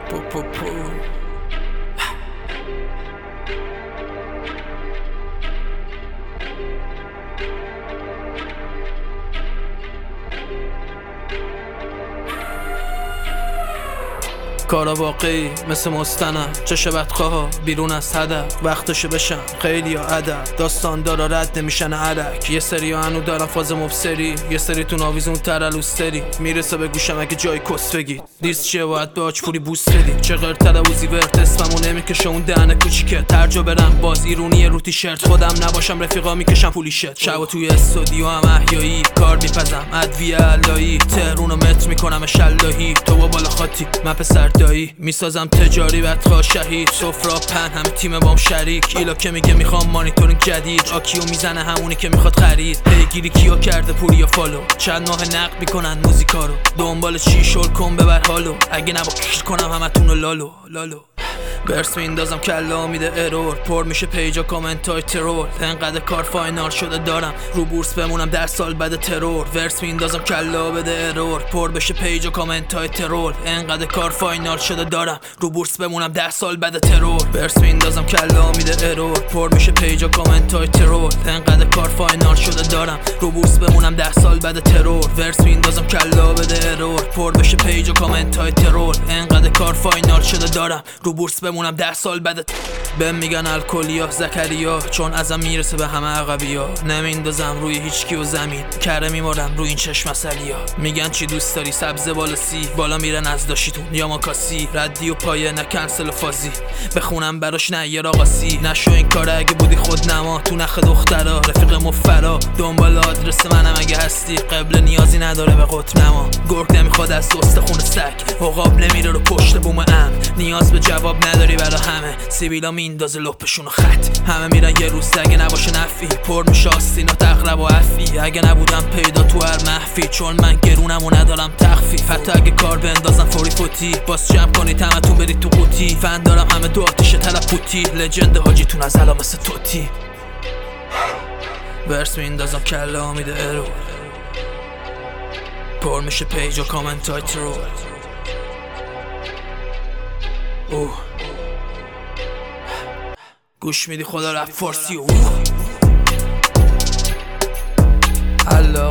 پو. کارا واقعی مثل مستند، چه بدخواه بیرون از هدف، وقتشو بشن خیلی ها ادب، داستان دارا رد نمیشن علک. یه سری ها هنو دارن فاز مبصری، یه سری تون آویزون ترلوستری، میرسه به گوشم اگه جای کس بگید. دیست چیه باید به آجپوری بوس بدید، چه غیر تلوزی ورد اسممو نمیکشه اون دهنه کوچیکه. ترجا برم باز ایرونی رو تیشرت، خودم نباشم رفیقا میکشم پولی شد. شب توی استودیو هم احیایی، کار میپزم ادویه علایی، تهرون رو متر میکنم شلاهی. تو با بالا خاطی من پسر دایی، میسازم تجاری بدخواه شهید. سفرا پن همه تیم بام شریک، ایلا که میگه میخوام مانیتورینگ جدید، آکیو میزنه همونی که میخواد خرید. پیگیری کیو کرده پوری یا فالو، چند ماه نقد میکنن موزیکا رو، دنبال چی شل کن ببر حالو، اگه نبا کشت کنم همتونو لالو. برس میندازم کلا میده ارور، پر میشه پیجا کامنت های ترور. انقدر کار فاینال شده دارم رو بورس بمونم 10 سال بعد ترور. ورس میندازم کلا بده ارور، پر بشه پیجا کامنت های ترور. انقدر کار فاینال شده دارم رو بورس بمونم 10 سال بعد ترور. برس میندازم کلا میده ارور، پر میشه پیجا کامنت های ترور. انقدر کار فاینال شده دارم رو بورس بمونم 10 سال بعد ترور. ورس میندازم کلا بده ارور، پر بشه پیجا کامنت های ترور. انقدر کار فاینال شده دارم رو بورس بمونم 10 سال بعد. بهم میگن الکلیا زکریا، چون ازم میرسه به همه عقبیا. نمیندازم روی هیچ کی و زمین، کره میمارم روی این چشم اصلیا. میگن چی دوست داری، سبز بالا سی، بالا میرن از داشتون یا ماکاسی. ردی و پایه نه کنسل و فازی، بخونم براش نه یه راقاسی. نشو این کاره اگه بودی خود نما، تو نخ دخترا رفیق مفرا. دنبال آدرس منم اگه هستی، قبل نیازی نداره به قطب نما. گرگ نمیخواد از دوست خون سگ، عقاب نمیره رو پشت بوم ام. نیاز به جواب نداری برا همه، سیبیلا میندازه لپشونو خط. همه میرن یه روز اگه نباشه نفی، پر میشه آستینا تقرب و عفی. اگه نبودم پیدا تو هر محفی، چون من گرونم و ندارم تخفیف. حتی اگه کار بندازم فوری فوتی، باز جمع کنید همتون برید تو قوطی. فن دارم همه دو آتیش تلپوتی، لجند حاجیتون از الا مثل توتی. ورس میندازم کلا میده ارور، پر میشه پیج و کامنت های ترور. گوش میدی خدا رپ فارسی. الله